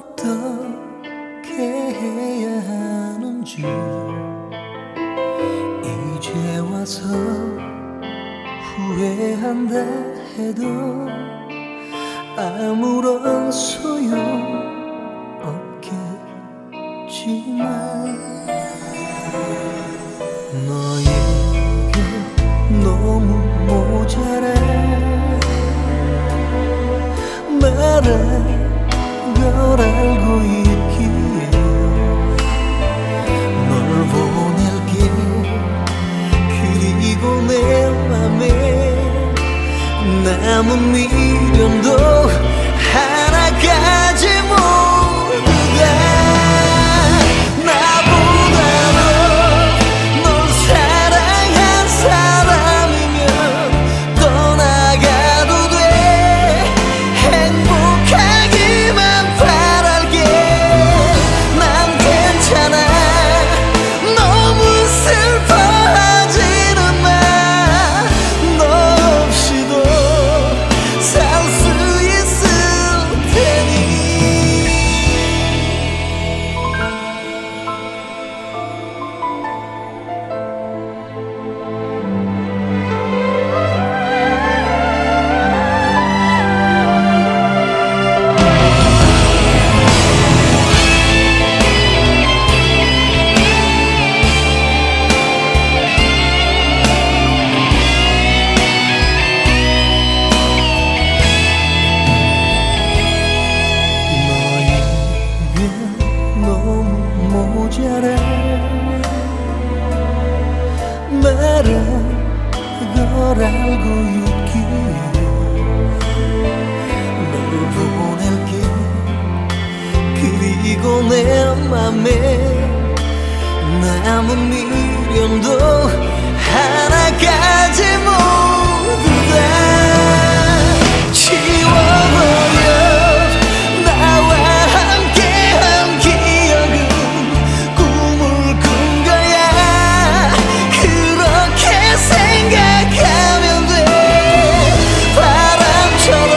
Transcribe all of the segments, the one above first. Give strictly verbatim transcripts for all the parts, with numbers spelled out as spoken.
어떻게 해야 하는지 이제 와서 후회한다 해도 아무런 소용 없겠지만 너에게 너무 모자라 말할 걸 알고 있기에 널 보낼게. 그리고 내 맘에 남은 미련도 하나 가지 모두 다 나보다도 널 사랑한 사람이면 떠나가도 돼. 행복하기만 바랄게. 난 괜찮아. 너무 슬퍼하지는 마. 너 없이도 살 수 있을 테니. 너에게 너무 모자라 말할 걸 알고 있기에 널 보낼게. 그리고 내 맘에 남은 미련도 하나 가지 모두 다 지워버려. 나와 함께한 기억은 꿈을 꾼 거야. 그렇게 생각하면 돼. 바람처럼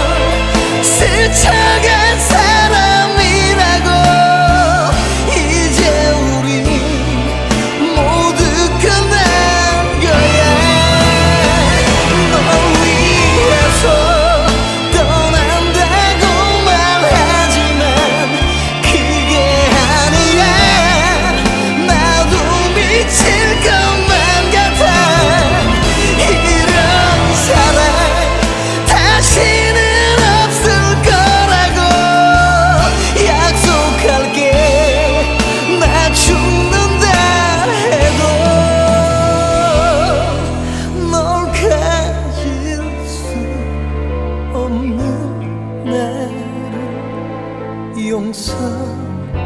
스쳐간 사람이라고. 이제 우리 모두 끝난 거야. 널 위해서 떠난다고 말하지만 그게 아니야. 나도 미칠 것만 같아. 이런 사랑 다시는 없을 거라고 약속할게. 나 죽는다 해도 널 가질 수 없는 나를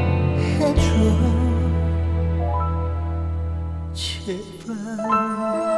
용서해줘 제발.